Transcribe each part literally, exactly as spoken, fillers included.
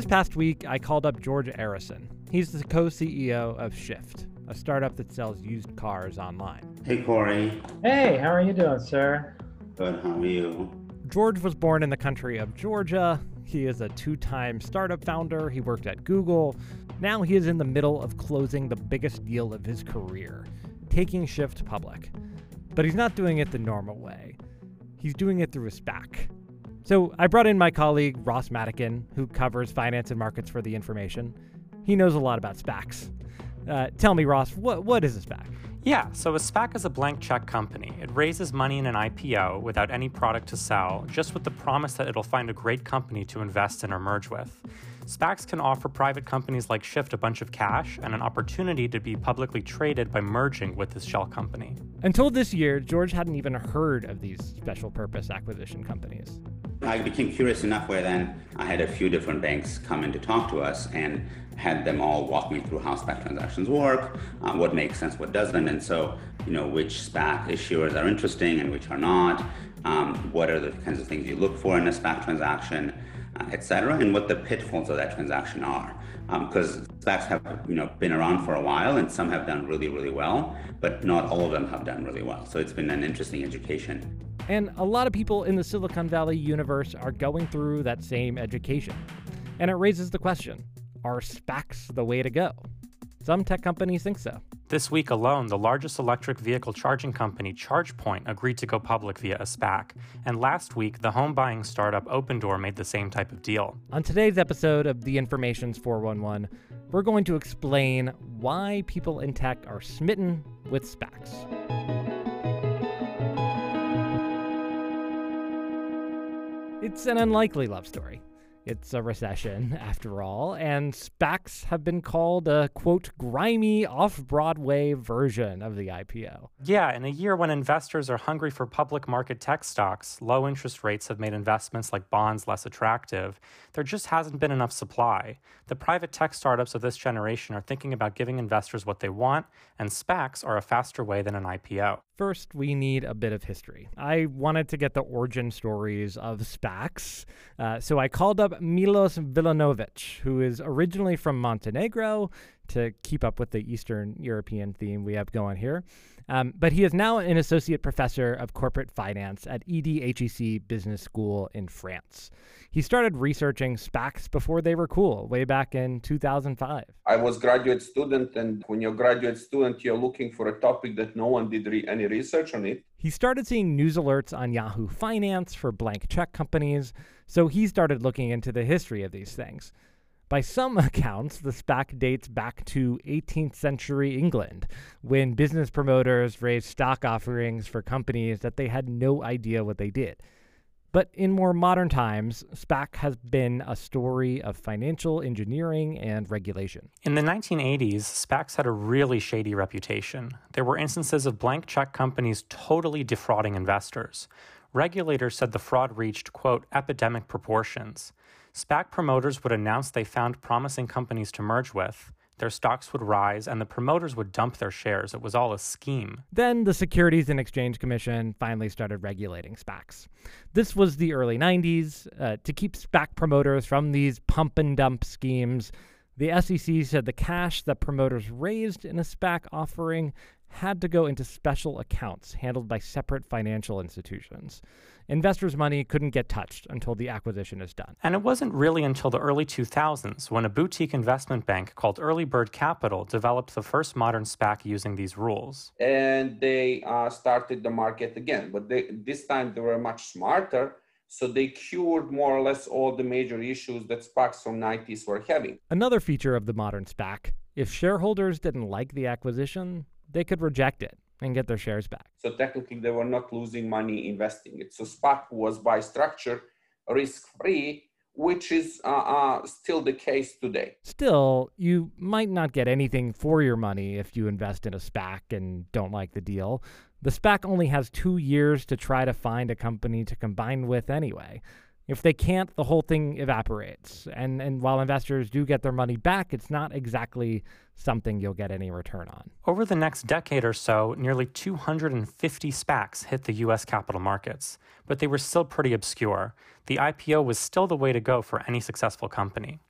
past week, I called up George Arison. He's the co-C E O of Shift, a startup that sells used cars online. Hey, Corey. Hey, how are you doing, sir? Good, how are you? George was born in the country of Georgia. He is a two-time startup founder. He worked at Google. Now he is in the middle of closing the biggest deal of his career, taking Shift public. But he's not doing it the normal way. He's doing it through a SPAC. So I brought in my colleague, Ross Madigan, who covers finance and markets for The Information. He knows a lot about SPACs. Uh, tell me, Ross, what what is a SPAC? Yeah, so a SPAC is a blank check company. It raises money in an I P O without any product to sell, just with the promise that it'll find a great company to invest in or merge with. SPACs can offer private companies like Shift a bunch of cash and an opportunity to be publicly traded by merging with this shell company. Until this year, George hadn't even heard of these special purpose acquisition companies. I became curious enough where then I had a few different banks come in to talk to us and had them all walk me through how SPAC transactions work, uh, what makes sense, what doesn't, and so, you know, which SPAC issuers are interesting and which are not, um, what are the kinds of things you look for in a SPAC transaction, uh, et cetera, and what the pitfalls of that transaction are. Because um, SPACs have, you know, been around for a while, and some have done really, really well, but not all of them have done really well. So it's been an interesting education. And a lot of people in the Silicon Valley universe are going through that same education. And it raises the question, are SPACs the way to go? Some tech companies think so. This week alone, the largest electric vehicle charging company, ChargePoint, agreed to go public via a SPAC. And last week, the home buying startup Opendoor made the same type of deal. On today's episode of The Information's four one one, we're going to explain why people in tech are smitten with SPACs. It's an unlikely love story. It's a recession, after all, and SPACs have been called a, quote, grimy, off-Broadway version of the I P O. Yeah, in a year when investors are hungry for public market tech stocks, low interest rates have made investments like bonds less attractive. There just hasn't been enough supply. The private tech startups of this generation are thinking about giving investors what they want, and SPACs are a faster way than an I P O. First, we need a bit of history. I wanted to get the origin stories of SPACs, uh, so I called up Milos Vilanovic, who is originally from Montenegro, to keep up with the Eastern European theme we have going here. Um, but he is now an associate professor of corporate finance at E D H E C Business School in France. He started researching SPACs before they were cool, way back in two thousand five. I was graduate student, and when you're a graduate student, you're looking for a topic that no one did re- any research on it. He started seeing news alerts on Yahoo Finance for blank check companies, so he started looking into the history of these things. By some accounts, the SPAC dates back to eighteenth century England, when business promoters raised stock offerings for companies that they had no idea what they did. But in more modern times, SPAC has been a story of financial engineering and regulation. In the nineteen eighties, SPACs had a really shady reputation. There were instances of blank check companies totally defrauding investors. Regulators said the fraud reached, quote, epidemic proportions. SPAC promoters would announce they found promising companies to merge with. Their stocks would rise, and the promoters would dump their shares. It was all a scheme. Then the Securities and Exchange Commission finally started regulating SPACs. This was the early nineties. Uh, to keep SPAC promoters from these pump-and-dump schemes, the S E C said the cash that promoters raised in a SPAC offering had to go into special accounts handled by separate financial institutions. Investors' money couldn't get touched until the acquisition is done. And it wasn't really until the early two thousands when a boutique investment bank called Early Bird Capital developed the first modern SPAC using these rules. And they uh, started the market again. But they, this time they were much smarter, so they cured more or less all the major issues that SPACs from the nineties were having. Another feature of the modern SPAC, if shareholders didn't like the acquisition, they could reject it and get their shares back. So technically, they were not losing money investing it. So SPAC was by structure risk-free, which is uh, uh, still the case today. Still, you might not get anything for your money if you invest in a SPAC and don't like the deal. The SPAC only has two years to try to find a company to combine with anyway. If they can't, the whole thing evaporates. And and while investors do get their money back, it's not exactly something you'll get any return on. Over the next decade or so, nearly two hundred fifty SPACs hit the U S capital markets, but they were still pretty obscure. The I P O was still the way to go for any successful company.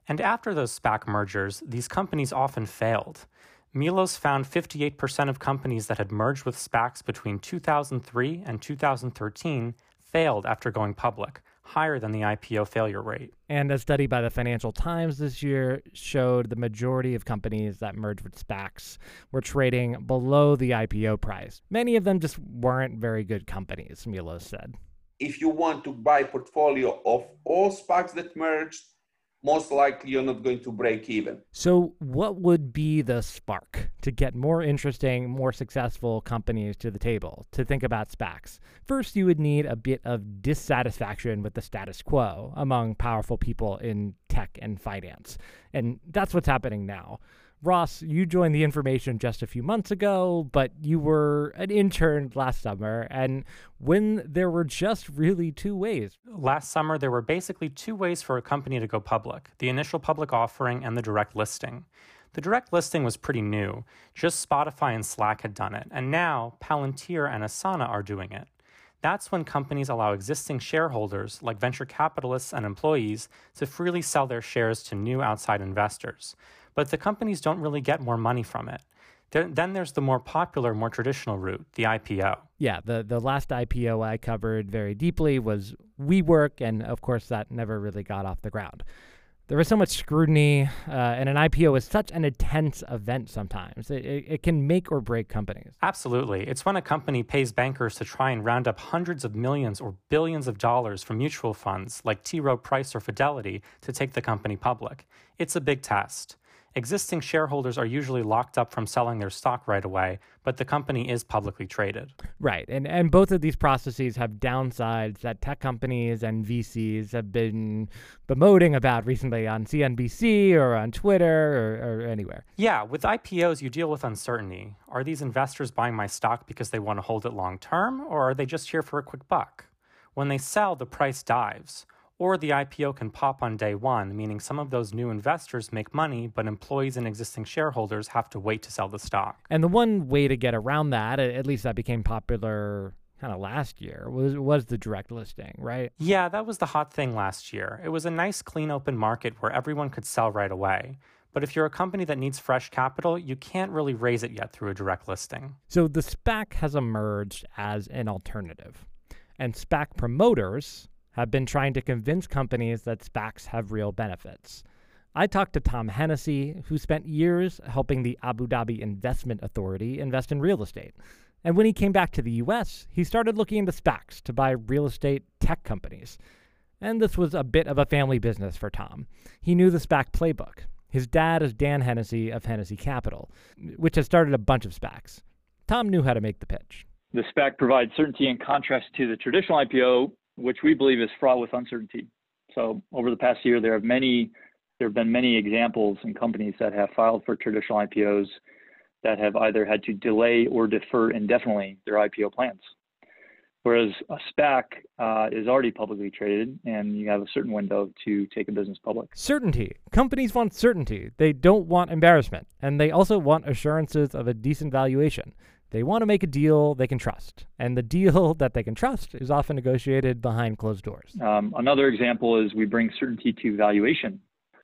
And after those SPAC mergers, these companies often failed. Milos found fifty-eight percent of companies that had merged with SPACs between two thousand three and two thousand thirteen failed after going public, higher than the I P O failure rate. And a study by the Financial Times this year showed the majority of companies that merged with SPACs were trading below the I P O price. Many of them just weren't very good companies, Milos said. If you want to buy a portfolio of all SPACs that merged, most likely you're not going to break even. So what would be the spark to get more interesting, more successful companies to the table to think about SPACs? First, you would need a bit of dissatisfaction with the status quo among powerful people in tech and finance. And that's what's happening now. Ross, you joined the information just a few months ago, but you were an intern last summer, and when there were just really two ways. Last summer, there were basically two ways for a company to go public, the initial public offering and the direct listing. The direct listing was pretty new. Just Spotify and Slack had done it, and now Palantir and Asana are doing it. That's when companies allow existing shareholders, like venture capitalists and employees, to freely sell their shares to new outside investors. But the companies don't really get more money from it. There, then there's the more popular, more traditional route, the I P O. Yeah, the, the last I P O I covered very deeply was WeWork, and of course that never really got off the ground. There was so much scrutiny, uh, and an I P O is such an intense event sometimes. It, it, it can make or break companies. Absolutely. It's when a company pays bankers to try and round up hundreds of millions or billions of dollars from mutual funds like T. Rowe Price or Fidelity to take the company public. It's a big test. Existing shareholders are usually locked up from selling their stock right away, but the company is publicly traded. Right, and and both of these processes have downsides that tech companies and V Cs have been bemoaning about recently on C N B C or on Twitter or, or anywhere. Yeah, with I P Os, you deal with uncertainty. Are these investors buying my stock because they want to hold it long term, or are they just here for a quick buck? When they sell, the price dives. Or the I P O can pop on day one, meaning some of those new investors make money, but employees and existing shareholders have to wait to sell the stock. And the one way to get around that, at least that became popular kind of last year, was was the direct listing, right? Yeah, that was the hot thing last year. It was a nice, clean, open market where everyone could sell right away. But if you're a company that needs fresh capital, you can't really raise it yet through a direct listing. So the SPAC has emerged as an alternative. And SPAC promoters have been trying to convince companies that SPACs have real benefits. I talked to Tom Hennessy, who spent years helping the Abu Dhabi Investment Authority invest in real estate. And when he came back to the U S, he started looking into SPACs to buy real estate tech companies. And this was a bit of a family business for Tom. He knew the SPAC playbook. His dad is Dan Hennessy of Hennessy Capital, which has started a bunch of SPACs. Tom knew how to make the pitch. The SPAC provides certainty in contrast to the traditional I P O, which we believe is fraught with uncertainty. So over the past year, there have many, there have been many examples in companies that have filed for traditional I P Os that have either had to delay or defer indefinitely their I P O plans. Whereas a SPAC uh, is already publicly traded, and you have a certain window to take a business public. Certainty. Companies want certainty. They don't want embarrassment, and they also want assurances of a decent valuation. They want to make a deal they can trust, and the deal that they can trust is often negotiated behind closed doors. Um, another example is we bring certainty to valuation.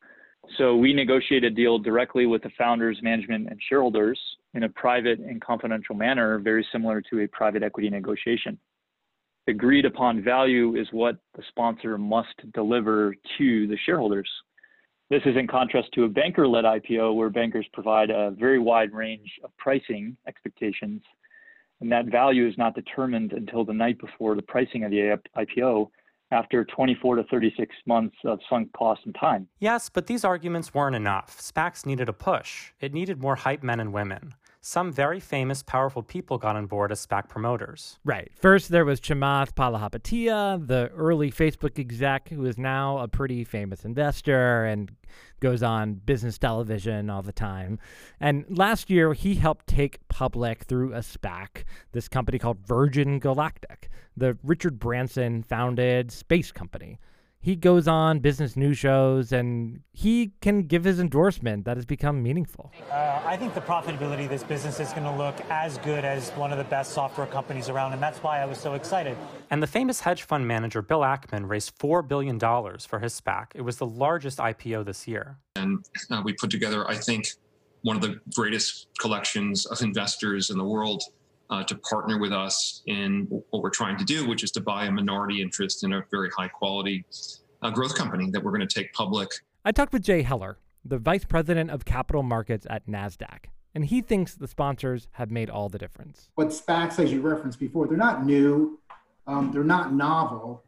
So we negotiate a deal directly with the founders, management, and shareholders in a private and confidential manner, very similar to a private equity negotiation. Agreed upon value is what the sponsor must deliver to the shareholders. This is in contrast to a banker-led I P O where bankers provide a very wide range of pricing expectations, and that value is not determined until the night before the pricing of the I P O after twenty-four to thirty-six months of sunk cost and time. Yes, but these arguments weren't enough. SPACs needed a push. It needed more hype men and women. Some very famous, powerful people got on board as SPAC promoters. Right. First, there was Chamath Palihapitiya, the early Facebook exec, who is now a pretty famous investor and goes on business television all the time. And last year, he helped take public through a SPAC this company called Virgin Galactic, the Richard Branson founded space company. He goes on business news shows, and he can give his endorsement that has become meaningful. Uh, I think the profitability of this business is going to look as good as one of the best software companies around, and that's why I was so excited. And the famous hedge fund manager Bill Ackman raised four billion dollars for his SPAC. It was the largest I P O this year. And uh, we put together, I think, one of the greatest collections of investors in the world uh, to partner with us in what we're trying to do, which is to buy a minority interest in a very high quality uh, growth company that we're going to take public. I talked with Jay Heller, the vice president of capital markets at NASDAQ, and he thinks the sponsors have made all the difference. But SPACs, as you referenced before, they're not new, um, they're not novel,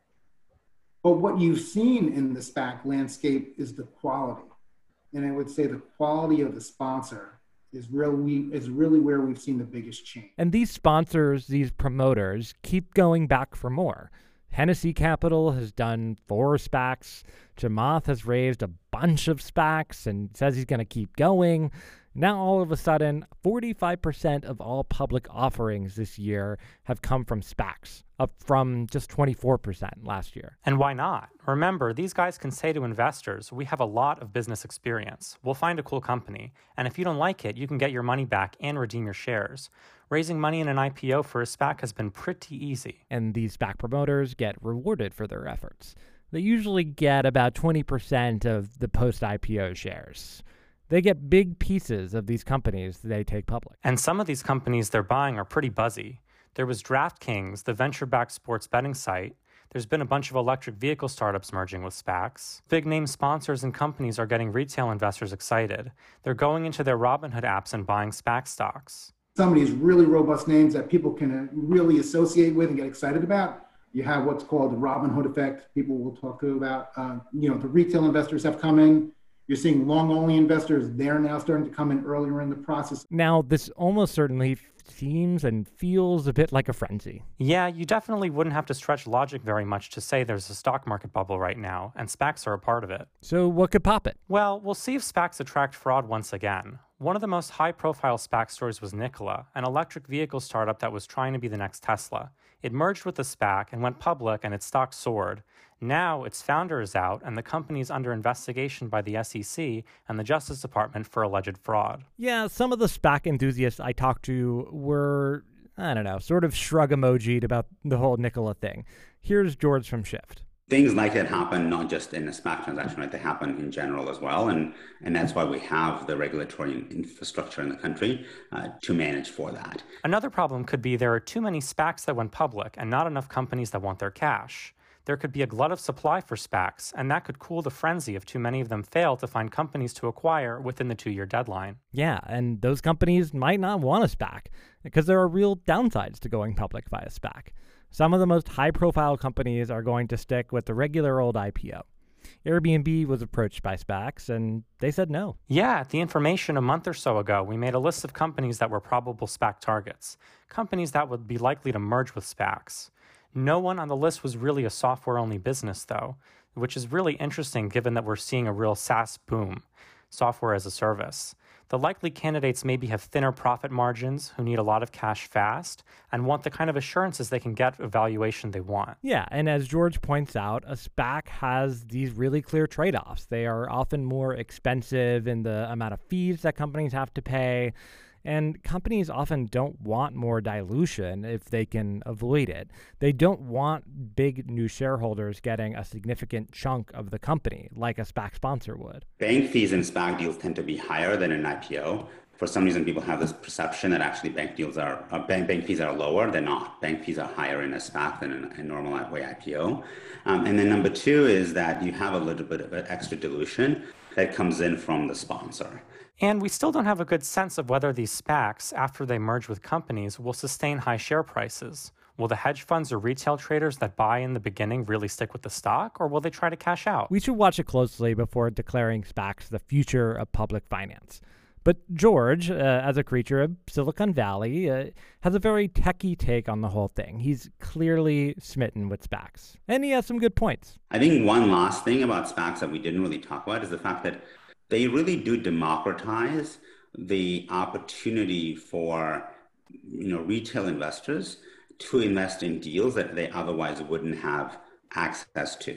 but what you've seen in the SPAC landscape is the quality. And I would say the quality of the sponsor is really is really where we've seen the biggest change. And these sponsors, these promoters, keep going back for more. Hennessy Capital has done four SPACs. Chamath has raised a bunch of SPACs and says he's going to keep going. Now, all of a sudden, forty-five percent of all public offerings this year have come from SPACs, up from just twenty-four percent last year. And why not? Remember, these guys can say to investors, we have a lot of business experience. We'll find a cool company. And if you don't like it, you can get your money back and redeem your shares. Raising money in an I P O for a SPAC has been pretty easy. And these SPAC promoters get rewarded for their efforts. They usually get about twenty percent of the post-I P O shares. They get big pieces of these companies they take public. And some of these companies they're buying are pretty buzzy. There was DraftKings, the venture-backed sports betting site. There's been a bunch of electric vehicle startups merging with SPACs. Big-name sponsors and companies are getting retail investors excited. They're going into their Robinhood apps and buying SPAC stocks. Some of these really robust names that people can really associate with and get excited about. You have what's called the Robinhood effect. People will talk to about, uh, you know, the retail investors have come in. You're seeing long-only investors. They're now starting to come in earlier in the process. Now, this almost certainly seems and feels a bit like a frenzy. Yeah, you definitely wouldn't have to stretch logic very much to say there's a stock market bubble right now, and SPACs are a part of it. So what could pop it? Well, we'll see if SPACs attract fraud once again. One of the most high-profile SPAC stories was Nikola, an electric vehicle startup that was trying to be the next Tesla. It merged with the SPAC and went public, and its stock soared. Now, its founder is out, and the company is under investigation by the S E C and the Justice Department for alleged fraud. Yeah, some of the SPAC enthusiasts I talked to were, I don't know, sort of shrug emojied about the whole Nikola thing. Here's George from Shift. Things like that happen not just in a SPAC transaction, right? They happen in general as well. And, and that's why we have the regulatory infrastructure in the country uh, to manage for that. Another problem could be there are too many SPACs that went public and not enough companies that want their cash. There could be a glut of supply for SPACs, and that could cool the frenzy if too many of them fail to find companies to acquire within the two-year deadline. Yeah, and those companies might not want a SPAC because there are real downsides to going public via SPAC. Some of the most high-profile companies are going to stick with the regular old I P O. Airbnb was approached by SPACs, and they said no. Yeah, at The Information a month or so ago, we made a list of companies that were probable SPAC targets, companies that would be likely to merge with SPACs. No one on the list was really a software-only business, though, which is really interesting given that we're seeing a real SaaS boom, software as a service. The likely candidates maybe have thinner profit margins, who need a lot of cash fast, and want the kind of assurances they can get a valuation they want. Yeah, and as George points out, a SPAC has these really clear trade-offs. They are often more expensive in the amount of fees that companies have to pay, and companies often don't want more dilution if they can avoid it. They don't want big new shareholders getting a significant chunk of the company, like a SPAC sponsor would. Bank fees in SPAC deals tend to be higher than an I P O. For some reason, people have this perception that actually bank deals are uh, bank, bank fees are lower. They're not. Bank fees are higher in a SPAC than in a normal way I P O. Um, and then number two is that you have a little bit of an extra dilution that comes in from the sponsor. And we still don't have a good sense of whether these SPACs, after they merge with companies, will sustain high share prices. Will the hedge funds or retail traders that buy in the beginning really stick with the stock, or will they try to cash out? We should watch it closely before declaring SPACs the future of public finance. But George, uh, as a creature of Silicon Valley, uh, has a very techie take on the whole thing. He's clearly smitten with SPACs, and he has some good points. I think one last thing about SPACs that we didn't really talk about is the fact that they really do democratize the opportunity for, you know, retail investors to invest in deals that they otherwise wouldn't have access to.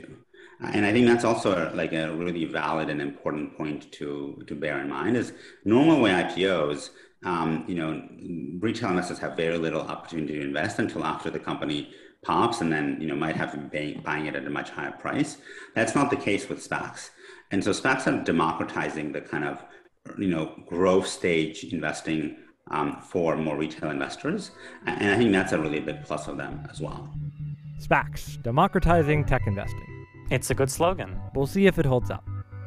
And I think that's also a, like a really valid and important point to, to bear in mind is normal way I P Os, um, you know, retail investors have very little opportunity to invest until after the company pops, and then, you know, might have to be buying it at a much higher price. That's not the case with SPACs. And so SPACs are democratizing the kind of, you know, growth stage investing um, for more retail investors. And I think that's a really big plus of them as well. SPACs, democratizing tech investing. It's a good slogan. We'll see if it holds up.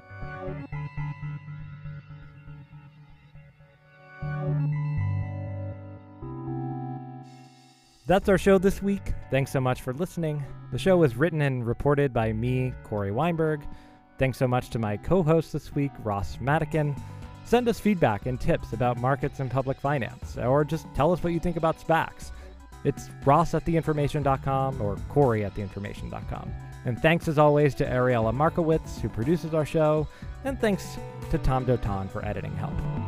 That's our show this week. Thanks so much for listening. The show was written and reported by me, Corey Weinberg. Thanks so much to my co-host this week, Ross Madigan. Send us feedback and tips about markets and public finance, or just tell us what you think about SPACs. It's ross at the information dot com or Corey at the information dot com. And thanks as always to Ariella Markowitz, who produces our show, and thanks to Tom Dotan for editing help.